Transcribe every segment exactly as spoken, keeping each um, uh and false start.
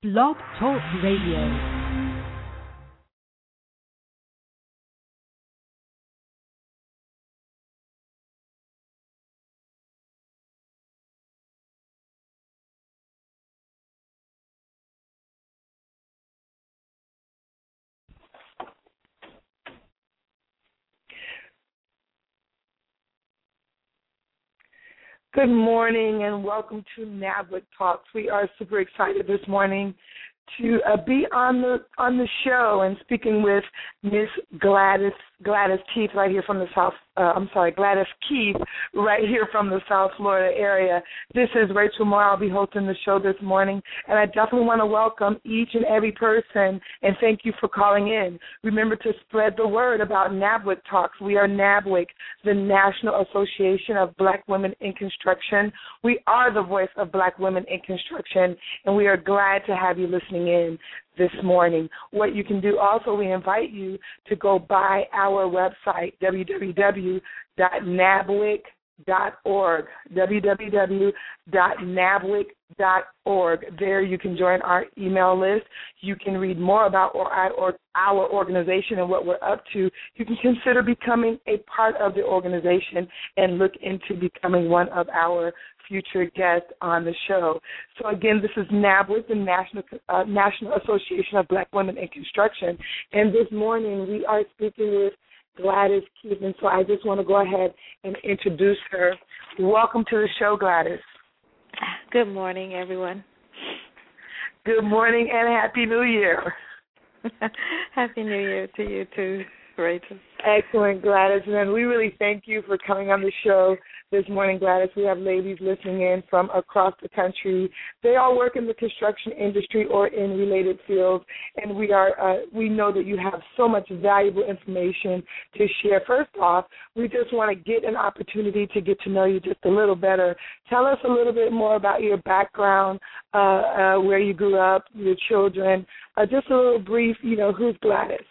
Blog Talk Radio. Good morning and welcome to NABWIC Talks. We are super excited this morning to uh, be on the on the show and speaking with Miss Gladys Gladys Keith right here from the South. Uh, I'm sorry, Gladys Keith right here from the South Florida area. This is Rachel Moore. I'll be hosting the show this morning, and I definitely want to welcome each and every person and thank you for calling in. Remember to spread the word about NABWIC Talks. We are NABWIC, the National Association of Black Women in Construction. We are the voice of Black women in construction, and we are glad to have you listening in this morning. What you can do also, we invite you to go by our website, w w w dot nabwic dot org, w w w dot nabwic dot org. There you can join our email list. You can read more about our, or our organization and what we're up to. You can consider becoming a part of the organization and look into becoming one of our future guests on the show. So again, this is NABWIC, the National uh, National Association of Black Women in Construction, and this morning we are speaking with Gladys Keith, and so I just want to go ahead and introduce her. Welcome to the show, Gladys. Good morning, everyone. Good morning and Happy New Year. Happy New Year to you too, Rachel. Excellent, Gladys. And we really thank you for coming on the show this morning, Gladys. We have ladies listening in from across the country. They all work in the construction industry or in related fields, and we are uh, we know that you have so much valuable information to share. First off, we just want to get an opportunity to get to know you just a little better. Tell us a little bit more about your background, uh, uh, where you grew up, your children, uh, just a little brief, you know, who's Gladys?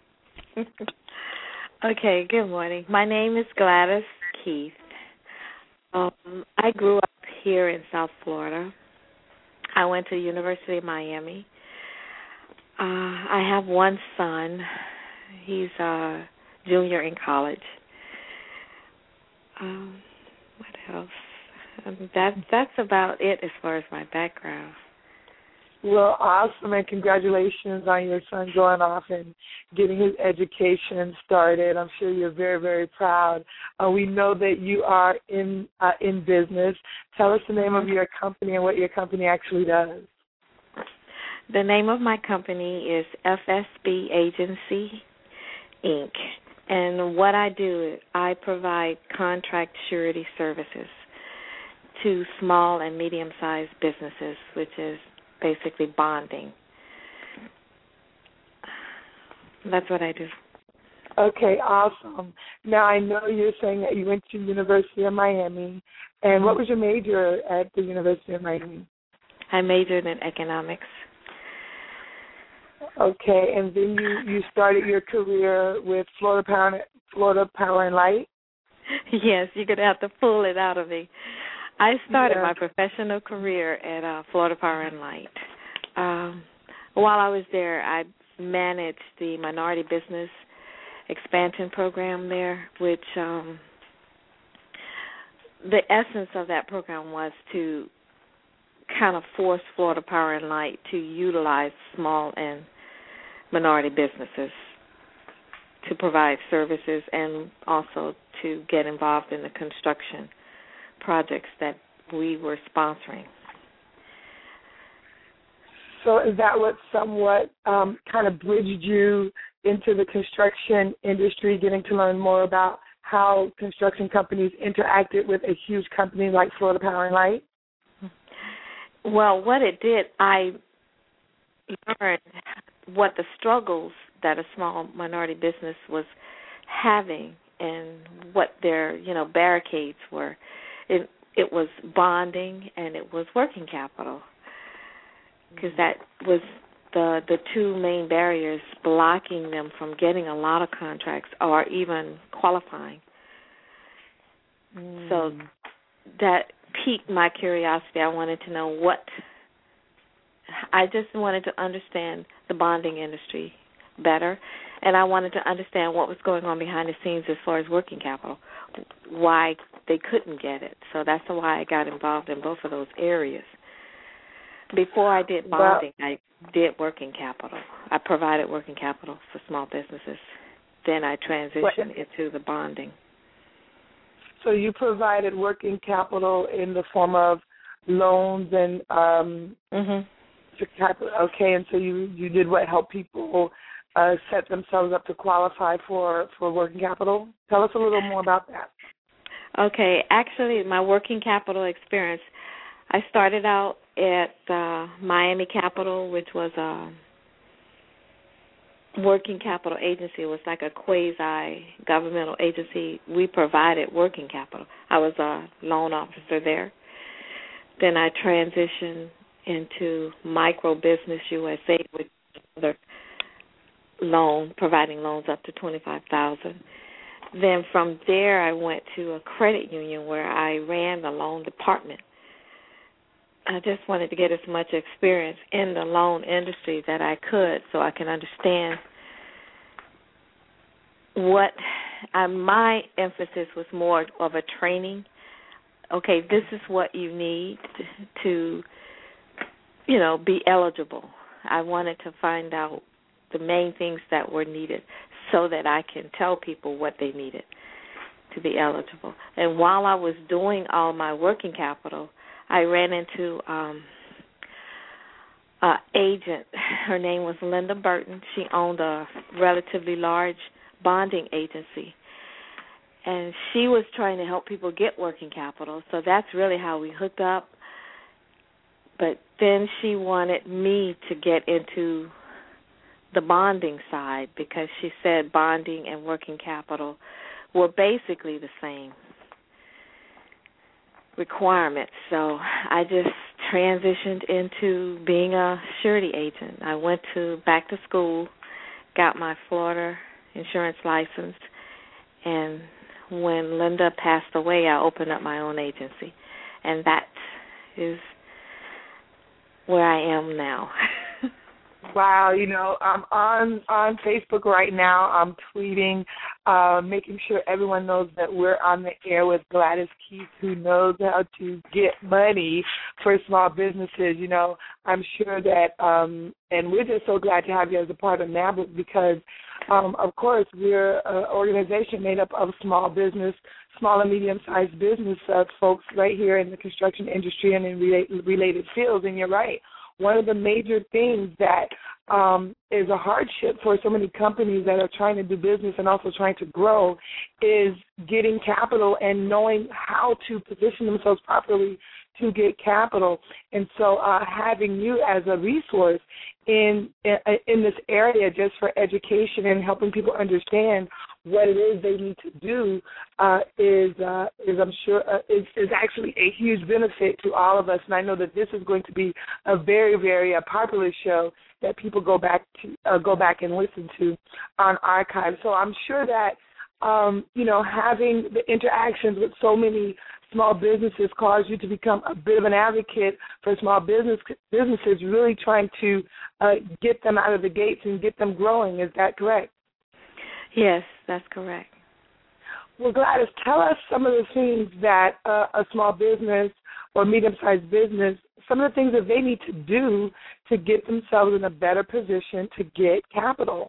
Okay, good morning. My name is Gladys Keith. Um, I grew up here in South Florida. I went to the University of Miami. Uh, I have one son. He's a junior in college. Um, what else? Um, that that's about it as far as my background. Well, awesome, and congratulations on your son going off and getting his education started. I'm sure you're very, very proud. Uh, we know that you are in uh, in business. Tell us the name of your company and what your company actually does. The name of my company is F S B Agency, Incorporated. And what I do is I provide contract surety services to small and medium-sized businesses, which is basically bonding. That's what I do. Okay, awesome. Now, I know you're saying that you went to the University of Miami, and what was your major at the University of Miami? I majored in economics. Okay, and then you, you started your career with Florida Power, Florida Power and Light? Yes, you're going to have to pull it out of me. I started yeah. my professional career at uh, Florida Power and Light. Um, while I was there, I managed the minority business expansion program there, which um, the essence of that program was to kind of force Florida Power and Light to utilize small and minority businesses to provide services and also to get involved in the construction projects that we were sponsoring. So is that what somewhat um, kind of bridged you into the construction industry, getting to learn more about how construction companies interacted with a huge company like Florida Power and Light? Well, what it did, I learned what the struggles that a small minority business was having and what their, you know, barricades were. It, it was bonding and it was working capital, because that was the the two main barriers blocking them from getting a lot of contracts or even qualifying. Mm. So that piqued my curiosity. I wanted to know what I just wanted to understand the bonding industry better, and I wanted to understand what was going on behind the scenes as far as working capital, why they couldn't get it. So that's why I got involved in both of those areas. Before I did bonding, well, I did working capital. I provided working capital for small businesses. Then I transitioned what? into the bonding. So you provided working capital in the form of loans and um, mm-hmm. capital. Okay, and so you, you did what? Help people uh, set themselves up to qualify for, for working capital? Tell us a little more about that. Okay, actually, my working capital experience, I started out at uh, Miami Capital, which was a working capital agency. It was like a quasi-governmental agency. We provided working capital. I was a loan officer there. Then I transitioned into Micro Business U S A, which is another loan, providing loans up to twenty-five thousand dollars. Then from there, I went to a credit union where I ran the loan department. I just wanted to get as much experience in the loan industry that I could so I can understand what uh, my emphasis was more of a training. Okay, this is what you need to, you know, be eligible. I wanted to find out the main things that were needed so that I can tell people what they needed to be eligible. And while I was doing all my working capital, I ran into um, an agent. Her name was Linda Burton. She owned a relatively large bonding agency. And she was trying to help people get working capital. So that's really how we hooked up. But then she wanted me to get into the bonding side because she said bonding and working capital were basically the same requirements. So I just transitioned into being a surety agent. I went to back to school, got my Florida insurance license, and when Linda passed away, I opened up my own agency. And that is where I am now. Wow, you know, I'm on on Facebook right now. I'm tweeting, uh, making sure everyone knows that we're on the air with Gladys Keith, who knows how to get money for small businesses. You know, I'm sure that, um, and we're just so glad to have you as a part of NABWIC because, um, of course, we're an organization made up of small business, small and medium-sized business uh, folks right here in the construction industry and in relate, related fields, and you're right. One of the major things that um, is a hardship for so many companies that are trying to do business and also trying to grow is getting capital and knowing how to position themselves properly to get capital. And so uh, having you as a resource in, in in this area just for education and helping people understand what it is they need to do uh, is, uh, is I'm sure, uh, is, is actually a huge benefit to all of us. And I know that this is going to be a very, very uh, popular show that people go back to uh, go back and listen to on archive. So I'm sure that um, you know having the interactions with so many small businesses caused you to become a bit of an advocate for small business businesses, really trying to uh, get them out of the gates and get them growing. Is that correct? Yes, that's correct. Well, Gladys, tell us some of the things that uh, a small business or medium-sized business, some of the things that they need to do to get themselves in a better position to get capital.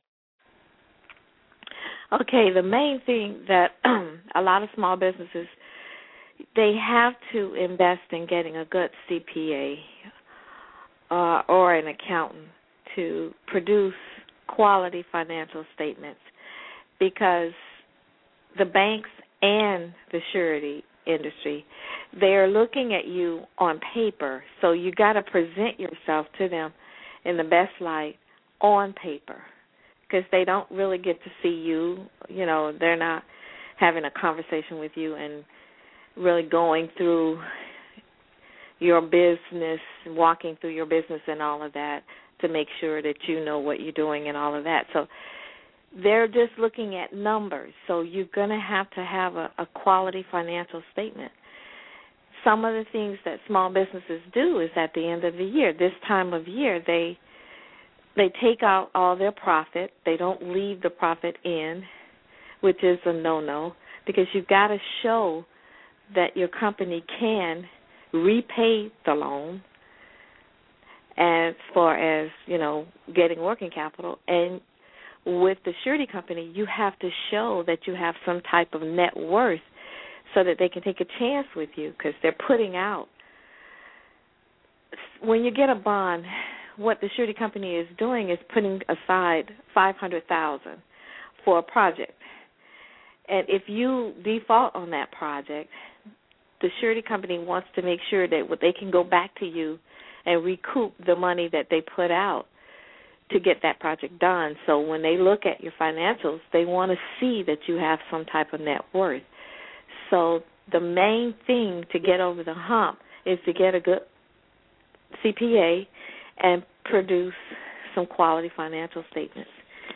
Okay, the main thing that a lot of small businesses, they have to invest in getting a good C P A uh, or an accountant to produce quality financial statements, because the banks and the surety industry, they're looking at you on paper, so you got to present yourself to them in the best light on paper, because they don't really get to see you. You know, they're not having a conversation with you and really going through your business, walking through your business and all of that to make sure that you know what you're doing and all of that. So they're just looking at numbers. So you're going to have to have a, a quality financial statement. some of the things that small businesses do is at the end of the year, this time of year, they they take out all their profit. They don't leave the profit in, which is a no-no, because you've got to show that your company can repay the loan as far as, you know, getting working capital. And with the surety company, you have to show that you have some type of net worth so that they can take a chance with you, because they're putting out. When you get a bond, what the surety company is doing is putting aside five hundred thousand dollars for a project. And if you default on that project, the surety company wants to make sure that they can go back to you and recoup the money that they put out to get that project done. So when they look at your financials, they want to see that you have some type of net worth. So the main thing to get over the hump is to get a good C P A and produce some quality financial statements.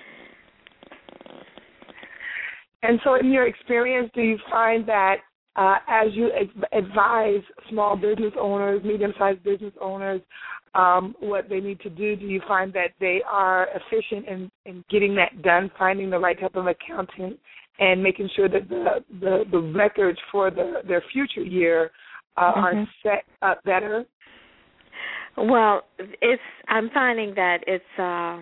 And so in your experience, do you find that uh, as you advise small business owners, medium-sized business owners, um, what they need to do, do you find that they are efficient in, in getting that done, finding the right type of accountant and making sure that the, the, the records for the, their future year uh, mm-hmm. are set up better? Well, it's. I'm finding that it's uh,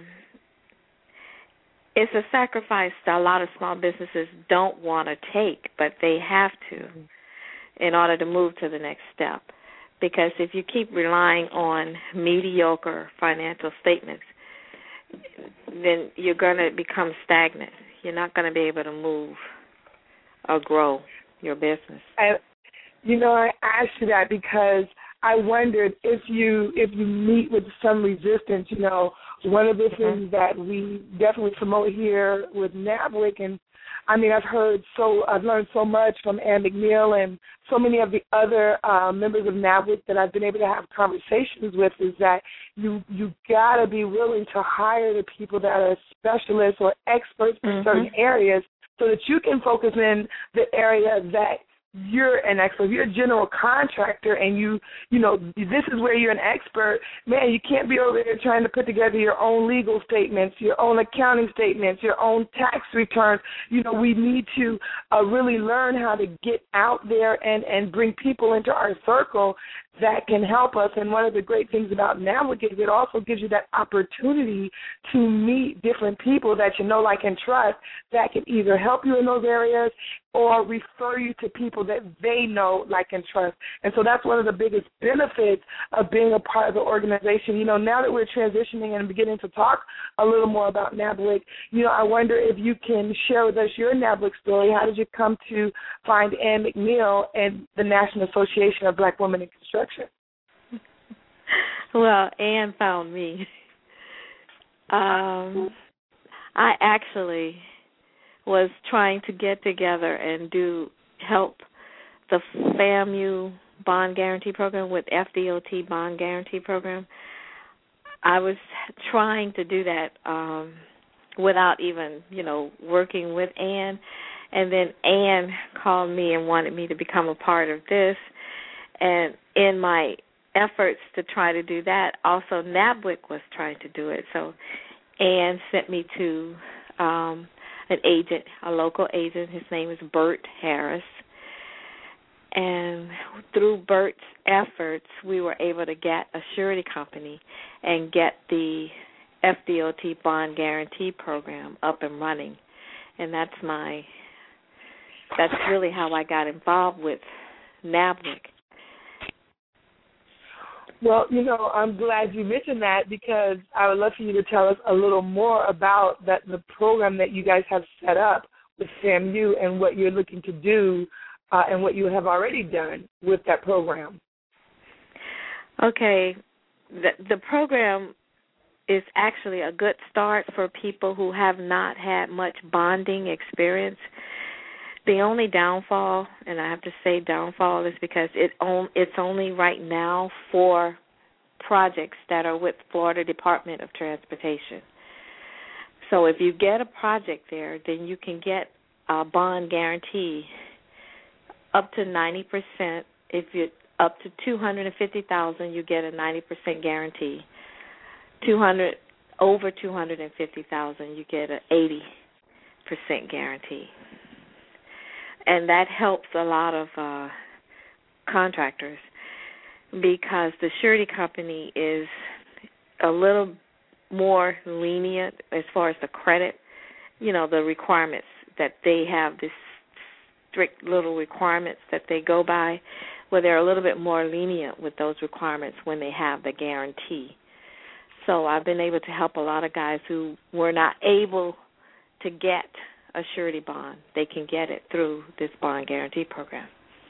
it's a sacrifice that a lot of small businesses don't want to take, but they have to in order to move to the next step. Because if you keep relying on mediocre financial statements, then you're going to become stagnant. You're not going to be able to move or grow your business. I, you know, I asked you that because I wondered if you if you meet with some resistance. You know, one of the things that we definitely promote here with NABWIC, and I mean, I've heard so, I've learned so much from Ann McNeil and so many of the other uh, members of NABWIC that I've been able to have conversations with, is that you you got to be willing to hire the people that are specialists or experts in mm-hmm. certain areas, so that you can focus in the area that you're an expert. If you're a general contractor and you, you know, this is where you're an expert, man, you can't be over there trying to put together your own legal statements, your own accounting statements, your own tax returns. You know, we need to uh, really learn how to get out there and, and bring people into our circle that can help us. And one of the great things about NABWIC is it also gives you that opportunity to meet different people that you know, like, and trust, that can either help you in those areas or refer you to people that they know, like, and trust. And so that's one of the biggest benefits of being a part of the organization. You know, now that we're transitioning and beginning to talk a little more about NABWIC, you know, I wonder if you can share with us your NABWIC story. How did you come to find Ann McNeil and the National Association of Black Women in Construction? Well, Ann found me. Um, I actually was trying to get together and do help the FAMU bond guarantee program with F D O T bond guarantee program. I was trying to do that um, without even, you know, working with Ann. And then Ann called me and wanted me to become a part of this. And in my efforts to try to do that, also NABWIC was trying to do it. So Ann sent me to um, an agent, a local agent. His name is Bert Harris. And through Bert's efforts, we were able to get a surety company and get the F D O T bond guarantee program up and running. And that's my, that's really how I got involved with NABWIC. Well, you know, I'm glad you mentioned that, because I would love for you to tell us a little more about that, the program that you guys have set up with FAMU and what you're looking to do uh, and what you have already done with that program. Okay. The, the program is actually a good start for people who have not had much bonding experience. The only downfall, and I have to say downfall, is because it on, it's only right now for projects that are with Florida Department of Transportation. So if you get a project there, then you can get a bond guarantee up to ninety percent if you up to two hundred fifty thousand dollars, you get a ninety percent guarantee. two hundred over two hundred fifty thousand dollars, you get an eighty percent guarantee. And that helps a lot of uh, contractors because the surety company is a little more lenient as far as the credit, you know, the requirements that they have, this strict little requirements that they go by, where they're a little bit more lenient with those requirements when they have the guarantee. So I've been able to help a lot of guys who were not able to get a surety bond. They can get it through this bond guarantee program.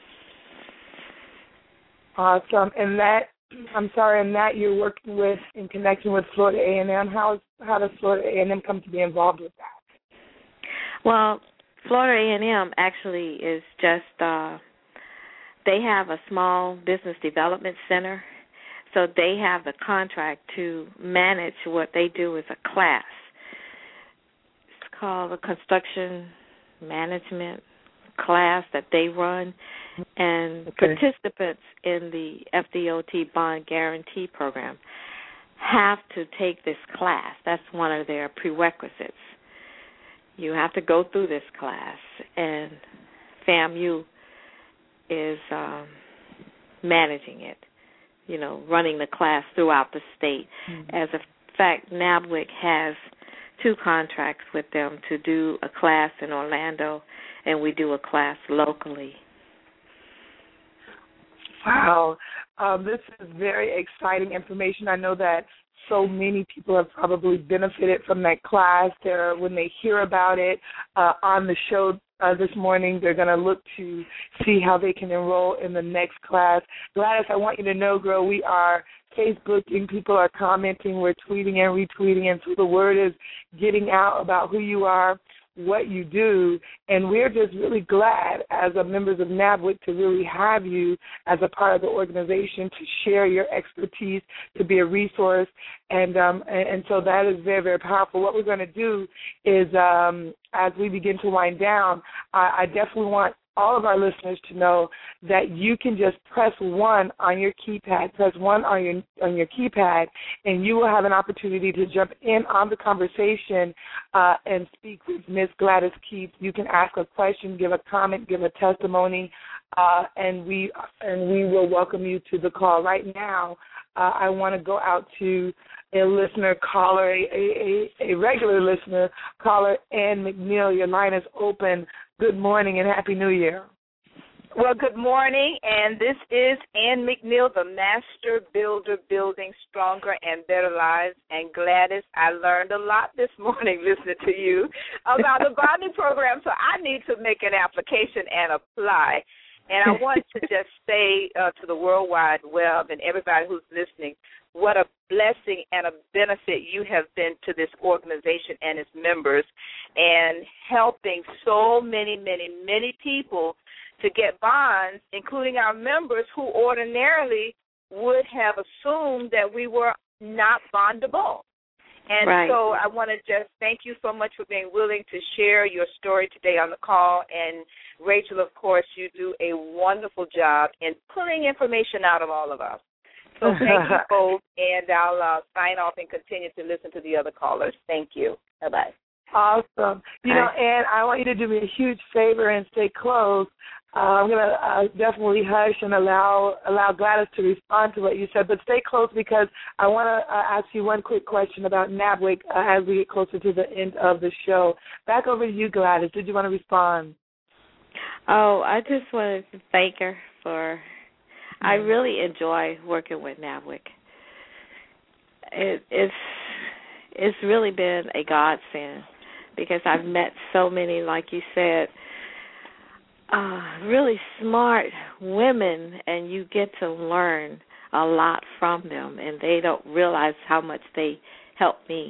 Awesome. And that, I'm sorry, and that you're working with in connection with Florida A and M. How, is, how does Florida A and M come to be involved with that? Well, Florida A and M actually is just, uh, they have a small business development center, so they have the contract to manage what they do as a class. It's called the construction management class that they run, and okay. Participants in the F D O T bond guarantee program have to take this class. That's one of their prerequisites. You have to go through this class, and FAMU is um, managing it, you know, running the class throughout the state. Mm-hmm. As a fact, NABWIC has two contracts with them to do a class in Orlando, and we do a class locally. Wow. Um, this is very exciting information. I know that so many people have probably benefited from that class. They're, when they hear about it uh, on the show uh, this morning, they're going to look to see how they can enroll in the next class. Gladys, I want you to know, girl, we are Facebooking, people are commenting, we're tweeting and retweeting, and so the word is getting out about who you are, what you do, and we're just really glad as a members of NABWIC to really have you as a part of the organization to share your expertise, to be a resource, and um, and, and so that is very, very powerful. What we're going to do is um, as we begin to wind down, I, I definitely want all of our listeners to know that you can just press one on your keypad, press one on your on your keypad, and you will have an opportunity to jump in on the conversation uh, and speak with Miz Gladys Keith. You can ask a question, give a comment, give a testimony, uh, and we and we will welcome you to the call. Right now, uh, I want to go out to a listener caller, a, a, a regular listener caller, Ann McNeil. Your line is open. Good morning and Happy New Year. Well, good morning, and this is Ann McNeil, the Master Builder, Building Stronger and Better Lives. And Gladys, I learned a lot this morning listening to you about the bonding program, so I need to make an application and apply. And I want to just say uh, to the World Wide Web and everybody who's listening, what a blessing and a benefit you have been to this organization and its members, and helping so many, many, many people to get bonds, including our members who ordinarily would have assumed that we were not bondable. And right. so I want to just thank you so much for being willing to share your story today on the call. And, Rachel, of course, you do a wonderful job in pulling information out of all of us. So thank you both, and I'll uh, sign off and continue to listen to the other callers. Thank you. Bye-bye. Awesome. You know, Ann, I want you to do me a huge favor and stay close. Uh, I'm going to uh, definitely hush and allow allow Gladys to respond to what you said, but stay close because I want to uh, ask you one quick question about NABWIC uh, as we get closer to the end of the show. Back over to you, Gladys. Did you want to respond? Oh, I just wanted to thank her for, I really enjoy working with NABWIC. It, it's, it's really been a godsend because I've met so many, like you said, Uh, really smart women, and you get to learn a lot from them, and they don't realize how much they help me.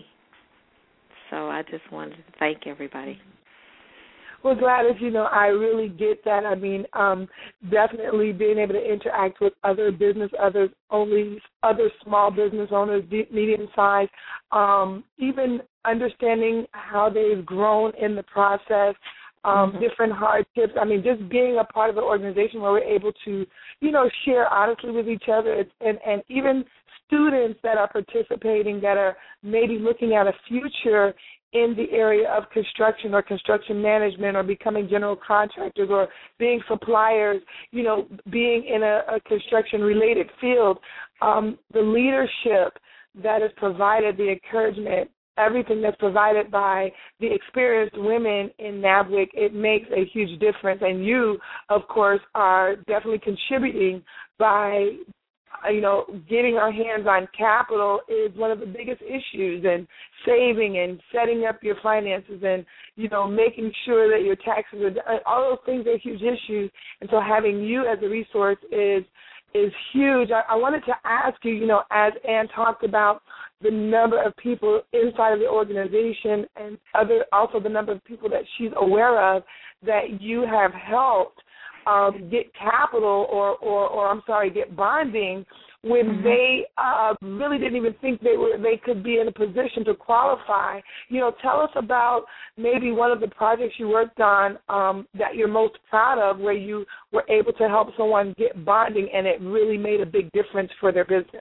So I just wanted to thank everybody. Well, Gladys, you know, I really get that. I mean, um, definitely being able to interact with other business, others, only other small business owners, medium size, um, even understanding how they've grown in the process. um, mm-hmm. different hardships. I mean, just being a part of an organization where we're able to, you know, share honestly with each other, it's, and, and even students that are participating that are maybe looking at a future in the area of construction or construction management or becoming general contractors or being suppliers, you know, being in a, a construction-related field, um, the leadership that is provided, the encouragement, everything that's provided by the experienced women in NABWIC, it makes a huge difference. And you, of course, are definitely contributing by, you know, getting our hands on capital is one of the biggest issues, and saving and setting up your finances and, you know, making sure that your taxes are done. All those things are huge issues. And so having you as a resource is is huge. I, I wanted to ask you, you know, as Ann talked about the number of people inside of the organization and other also the number of people that she's aware of that you have helped um, get capital or, or, or, I'm sorry, get bonding when mm-hmm. they uh, really didn't even think they were they could be in a position to qualify. You know, tell us about maybe one of the projects you worked on um, that you're most proud of where you were able to help someone get bonding and it really made a big difference for their business.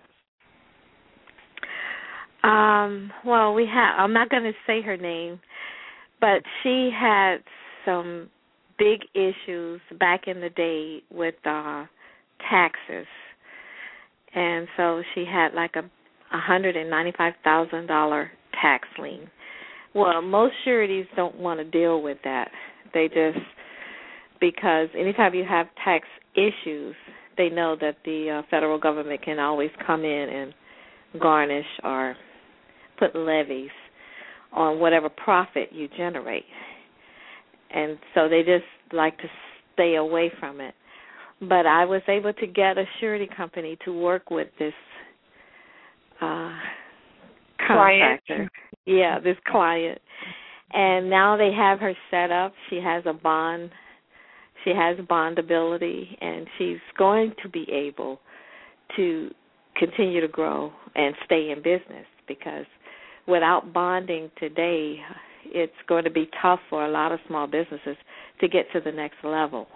Um, well, we have, I'm not going to say her name, but she had some big issues back in the day with uh, taxes. And so she had like a one hundred ninety-five thousand dollars tax lien. Well, most sureties don't want to deal with that. They just, because anytime you have tax issues, they know that the uh, federal government can always come in and garnish or put levies on whatever profit you generate. And so they just like to stay away from it. But I was able to get a surety company to work with this uh, contractor. Client. Yeah, this client. And now they have her set up. She has a bond. She has bondability, and she's going to be able to continue to grow and stay in business, because without bonding today, it's going to be tough for a lot of small businesses to get to the next level.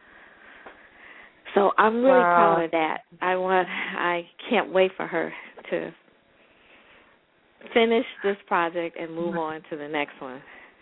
So I'm really wow. proud of that. I want. I can't wait for her to finish this project and move on to the next one.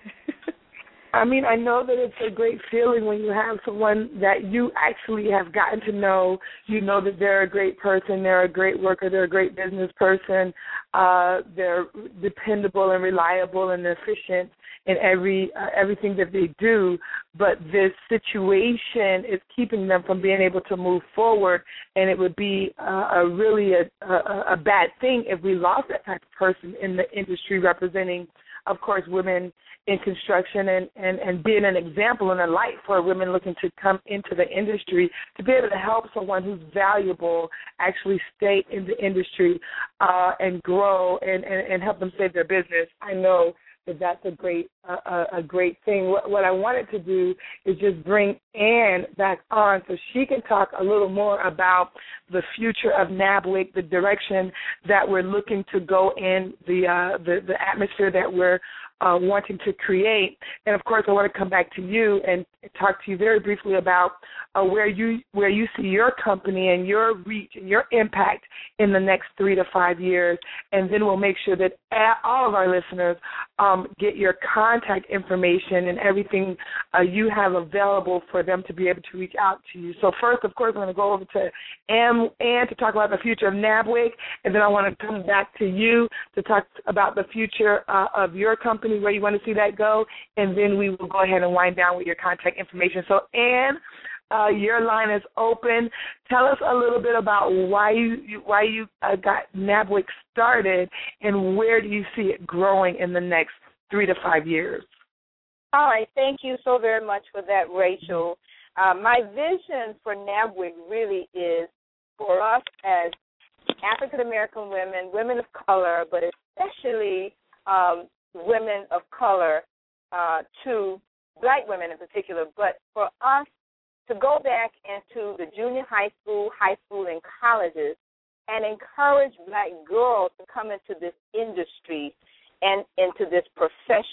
I mean, I know that it's a great feeling when you have someone that you actually have gotten to know. You know that they're a great person, they're a great worker, they're a great business person, uh, they're dependable and reliable and efficient in every uh, everything that they do. But this situation is keeping them from being able to move forward, and it would be uh, a really a, a, a bad thing if we lost that type of person in the industry representing, of course, women in construction and, and, and being an example and a light for women looking to come into the industry, to be able to help someone who's valuable actually stay in the industry uh, and grow and, and, and help them save their business. I know that that's a great uh, a great thing. What, what I wanted to do is just bring Ann back on so she can talk a little more about the future of NABWIC, the direction that we're looking to go in, the uh, the, the atmosphere that we're Uh, wanting to create. And, of course, I want to come back to you and talk to you very briefly about uh, where you where you see your company and your reach and your impact in the next three to five years. And then we'll make sure that all of our listeners um, get your contact information and everything uh, you have available for them to be able to reach out to you. So first, of course, I'm going to go over to Ann, Ann to talk about the future of NABWIC, and then I want to come back to you to talk about the future uh, of your company, where you want to see that go, and then we will go ahead and wind down with your contact information. So, Ann, uh, your line is open. Tell us a little bit about why you, you why you uh, got NABWIC started, and where do you see it growing in the next three to five years? All right. Thank you so very much for that, Rachel. Uh, my vision for NABWIC really is for us as African-American women, women of color, but especially um, women of color uh, to black women in particular, but for us to go back into the junior high school, high school, and colleges and encourage black girls to come into this industry and into this profession.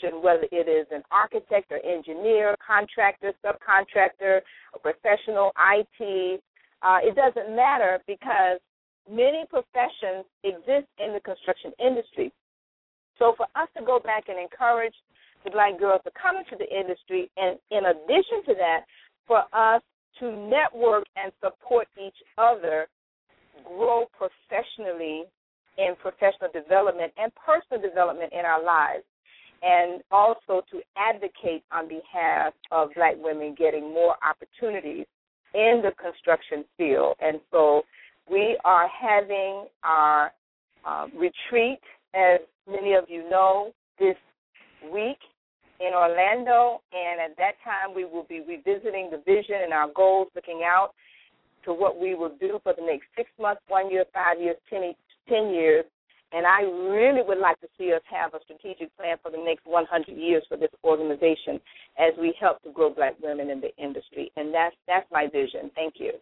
construction, whether it is an architect or engineer, contractor, subcontractor, a professional, I T. Uh, it doesn't matter because many professions exist in the construction industry. So for us to go back and encourage the black girls to come into the industry, and in addition to that, for us to network and support each other, grow professionally in professional development and personal development in our lives, and also to advocate on behalf of black women getting more opportunities in the construction field. And so we are having our uh, retreat, as many of you know, this week in Orlando, and at that time we will be revisiting the vision and our goals, looking out to what we will do for the next six months, one year, five years, ten, ten years. And I really would like to see us have a strategic plan for the next one hundred years for this organization as we help to grow black women in the industry. And that's that's my vision. Thank you.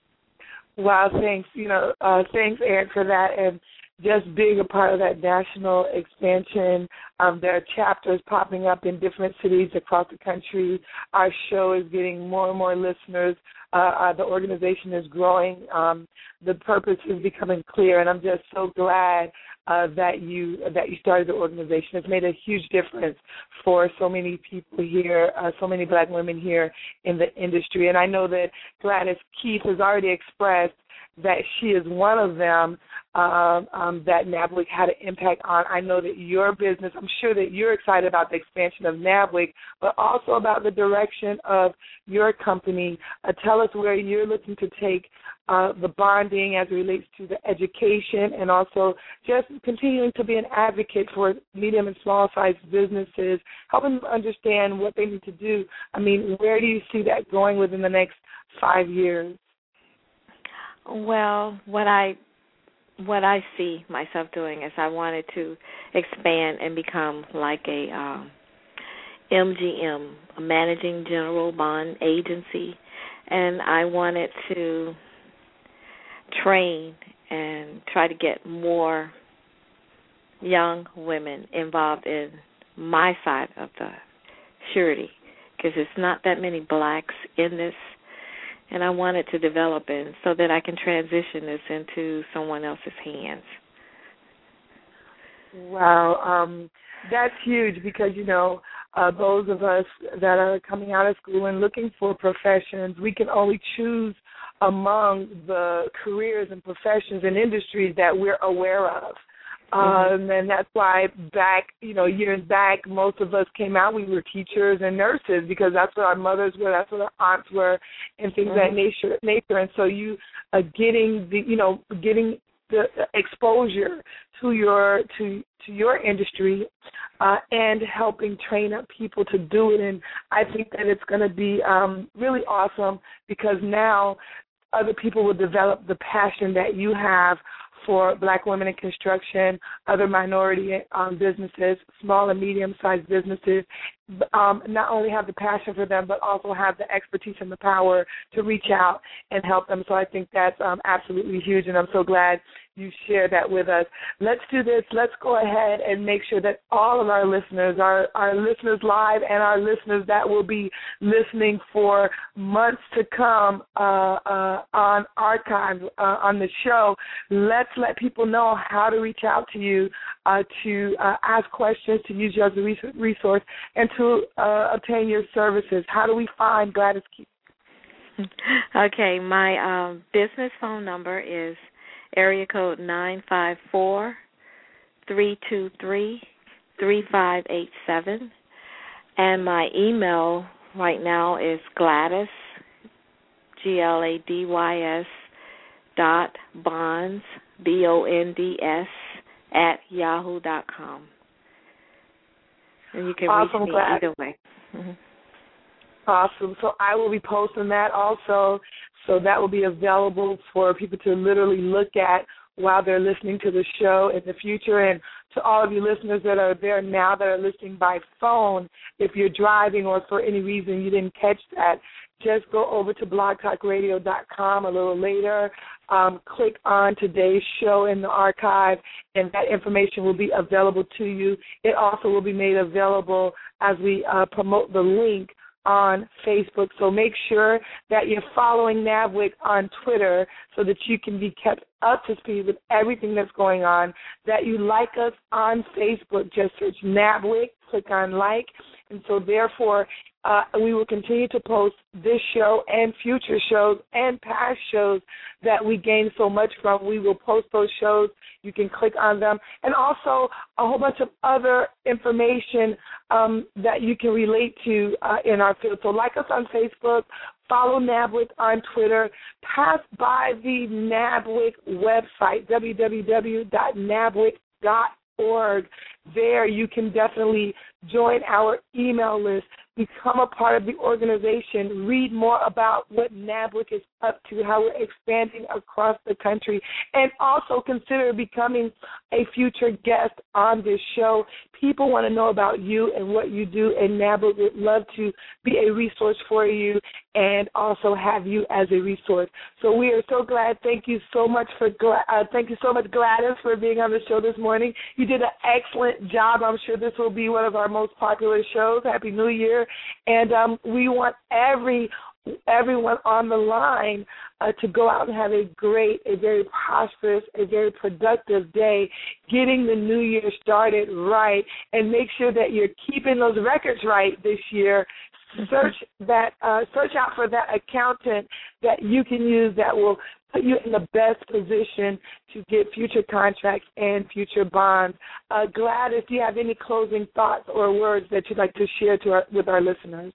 Wow, thanks. You know, uh, thanks, Erin, for that. And just being a part of that national expansion. Um, there are chapters popping up in different cities across the country. Our show is getting more and more listeners. Uh, uh, the organization is growing. Um, the purpose is becoming clear, and I'm just so glad uh, that you that you started the organization. It's made a huge difference for so many people here, uh, so many black women here in the industry. And I know that Gladys Keith has already expressed that she is one of them um, um, that NABWIC had an impact on. I know that your business, I'm sure that you're excited about the expansion of NABWIC, but also about the direction of your company. Uh, tell us where you're looking to take uh, the bonding as it relates to the education, and also just continuing to be an advocate for medium and small-sized businesses, helping them understand what they need to do. I mean, where do you see that going within the next five years? Well, what I what I see myself doing is I wanted to expand and become like a um, M G M, a managing general bond agency, and I wanted to train and try to get more young women involved in my side of the surety, because it's not that many blacks in this. And I wanted to develop it so that I can transition this into someone else's hands. Wow, um, that's huge because, you know, uh, those of us that are coming out of school and looking for professions, we can only choose among the careers and professions and industries that we're aware of. Um, and that's why back, you know, years back, most of us came out, we were teachers and nurses because that's what our mothers were, that's what our aunts were, and things of that nature, nature. And so you uh, getting the, you know, getting the exposure to your to to your industry uh, and helping train up people to do it. And I think that it's going to be um, really awesome because now other people will develop the passion that you have for black women in construction, other minority um, businesses, small and medium-sized businesses, um, not only have the passion for them, but also have the expertise and the power to reach out and help them. So I think that's um, absolutely huge, and I'm so glad you shared that with us. Let's do this. Let's go ahead and make sure that all of our listeners, our, our listeners live and our listeners that will be listening for months to come uh, uh, on archive uh, on the show, let's let people know how to reach out to you, uh, to uh, ask questions, to use you as a resource, and to uh, obtain your services. How do we find Gladys Keith? Okay, my um, business phone number is area code nine five four, three two three, three five eight seven. And my email right now is Gladys, G L A D Y S, dot bonds, B O N D S, at yahoo dot com. And you can awesome, reach me Gladys. either way. Mm-hmm. Awesome. So I will be posting that also. So that will be available for people to literally look at while they're listening to the show in the future. And to all of you listeners that are there now that are listening by phone, if you're driving or for any reason you didn't catch that, just go over to blog talk radio dot com a little later, um, click on today's show in the archive, and that information will be available to you. It also will be made available as we uh, promote the link on Facebook. So make sure that you're following NABWIC on Twitter so that you can be kept up to speed with everything that's going on, that you like us on Facebook. Just search NABWIC, click on like, and so therefore uh, we will continue to post this show and future shows and past shows that we gain so much from. We will post those shows. You can click on them. And also a whole bunch of other information um, that you can relate to uh, in our field. So like us on Facebook, follow NABWIC on Twitter, pass by the NABWIC website, w w w dot nabwic dot org. There you can definitely join our email list, become a part of the organization, read more about what NABWIC is up to, how we're expanding across the country, and also consider becoming a future guest on this show. People want to know about you and what you do, and NABWIC would love to be a resource for you and also have you as a resource. So we are so glad. Thank you so much for uh, thank you so much, Gladys, for being on the show this morning. You did an excellent job. I'm sure this will be one of our most popular shows. Happy New Year. And um, we want every everyone on the line uh, to go out and have a great, a very prosperous, a very productive day, getting the new year started right, and make sure that you're keeping those records right this year. Search that, uh, search out for that accountant that you can use that will put you in the best position to get future contracts and future bonds. Uh, Gladys, do you have any closing thoughts or words that you'd like to share to our, with our listeners?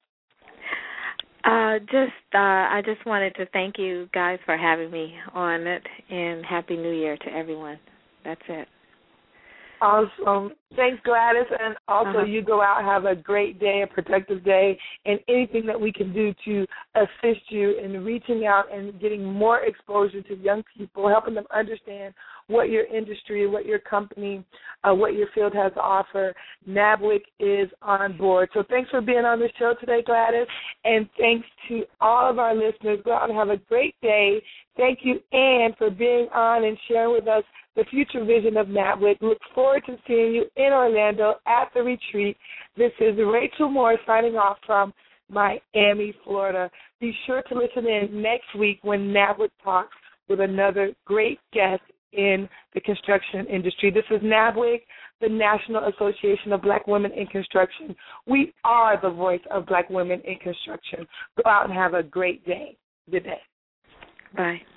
Uh, just, uh, I just wanted to thank you guys for having me on it, and Happy New Year to everyone. That's it. Awesome. Thanks, Gladys. And also, uh-huh. you go out, have a great day, a productive day, and anything that we can do to assist you in reaching out and getting more exposure to young people, helping them understand what your industry, what your company, uh, what your field has to offer. NABWIC is on board. So thanks for being on the show today, Gladys, and thanks to all of our listeners. Go out and have a great day. Thank you, Ann, for being on and sharing with us the future vision of NABWIC. Look forward to seeing you in Orlando at the retreat. This is Rachel Moore signing off from Miami, Florida. Be sure to listen in next week when NABWIC talks with another great guest in the construction industry. This is NABWIC, the National Association of Black Women in Construction. We are the voice of Black women in construction. Go out and have a great day. Good day. Bye.